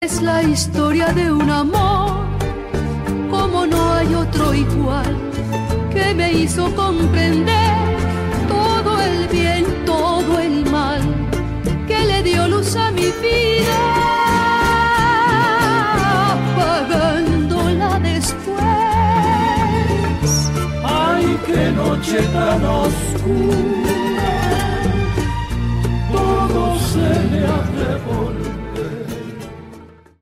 Es la historia de un amor, como no hay otro igual, que me hizo comprender todo el bien, todo el mal, que le dio luz a mi vida, apagándola después. Ay, qué noche tan oscura,